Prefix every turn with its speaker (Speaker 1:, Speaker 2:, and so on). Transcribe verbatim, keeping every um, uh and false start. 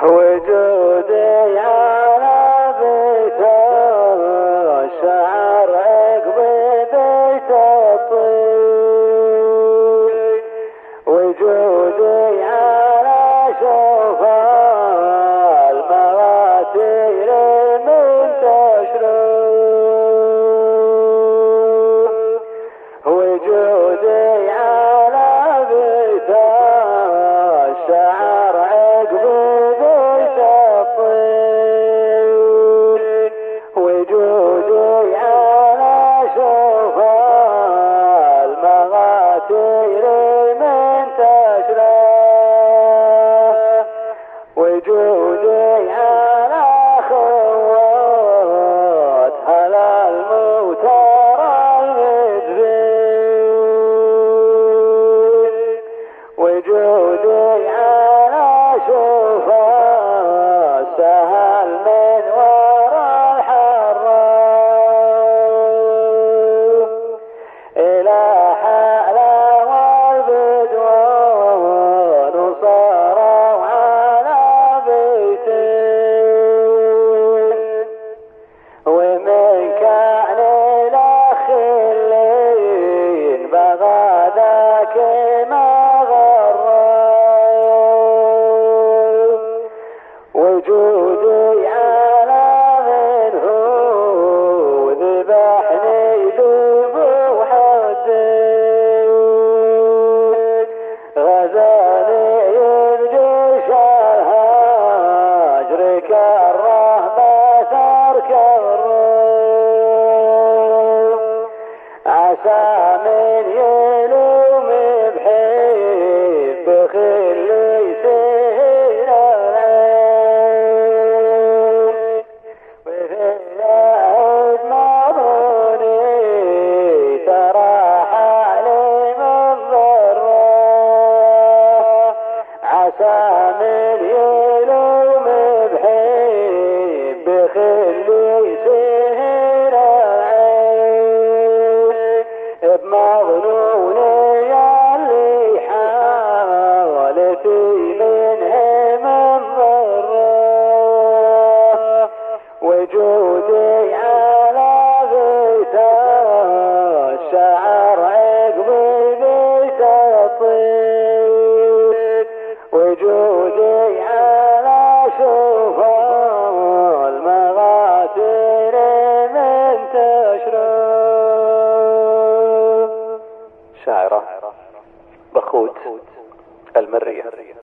Speaker 1: وجودي على بيت الشعر عقب بيت الطين، وجودي على شوف المواتير منتشرة، وجودي على بيت الشعر عقب بيت الطين، وجودي على شوف المغاتير منتشرة، وجودي على خوات هلا الموتر المدفين، وجودي على شوف السهل من وراء الحرام، إلى حلا والبدوان وصاروا على بيتين، ومن كان الأخ اللين بغى ذاك ما غرام، وجودي على من هو ذبحني ذبوح الدين، غزاني بجيش الهاجر كره بثر كره، عسى من يلوم بحب خلي يسير العين، وفي العهد مضوني ترى حالي من ضره، عسى من يلوم بحب خلي يسير العين، بمظنوني اللي حاولتي منه من ضره، وجودي على بيت الشعر عقب بيت الطين، وجودي على شوف المغاتير منتشرة. شاعرة بخوت المرية.